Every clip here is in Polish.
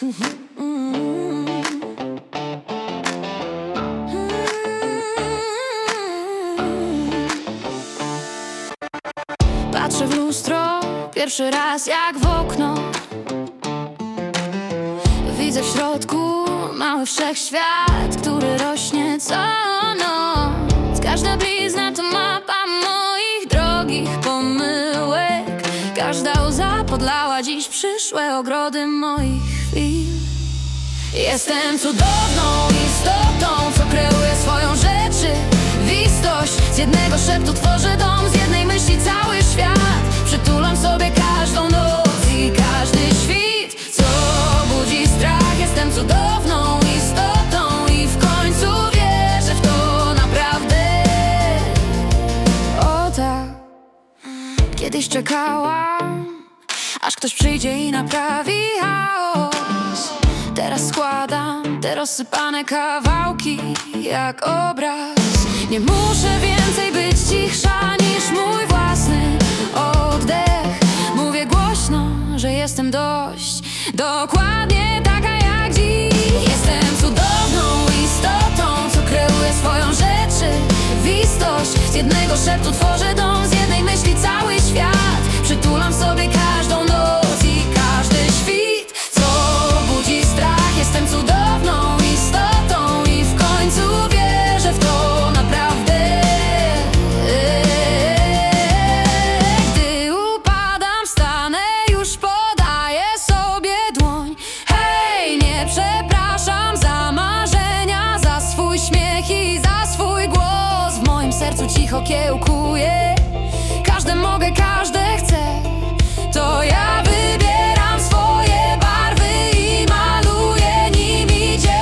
Patrzę w lustro pierwszy raz jak w okno. Widzę w środku mały wszechświat, który rośnie co noc. Każda blizna to mapa moich drogich pomyłek. Każda łza podlała dziś przyszłe ogrody moich chwil. Jestem cudowną istotą, co kreuje swoją rzeczywistość. Z jednego szeptu tworzę dom, z jednej myśli cały świat. Przytulam sobie każdą noc i każdy świt, co budzi strach. Jestem cudowną istotą i w końcu wierzę w to naprawdę. O tak, kiedyś czekałam, aż ktoś przyjdzie i naprawi chaos. Teraz składam te rozsypane kawałki jak obraz. Nie muszę więcej być cichsza niż mój własny oddech. Mówię głośno, że jestem dość dokładnie taka jak dziś. Jestem cudowną istotą, co kreuje swoją rzeczywistość. Z jednego szeptu tworzę dom, z jednej myśli cały świat. Przytulam sobie każdą noc i każdy świt, co budzi strach. Jestem cudowną istotą i w końcu wierzę w to naprawdę. Gdy upadam, wstanę, już podaję sobie dłoń. Hej, nie przepraszam za marzenia, za swój śmiech i za swój głos. W moim sercu cicho kiełkuje. Każde mogę, każde chcę. To ja wybieram swoje barwy i maluję nimi dzień.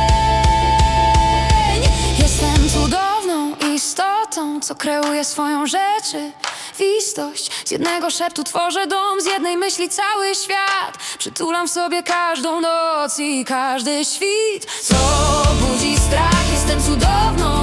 Jestem cudowną istotą, co kreuje swoją rzeczywistość. Z jednego szeptu tworzę dom, z jednej myśli cały świat. Przytulam w sobie każdą noc i każdy świt, co budzi strach. Jestem cudowną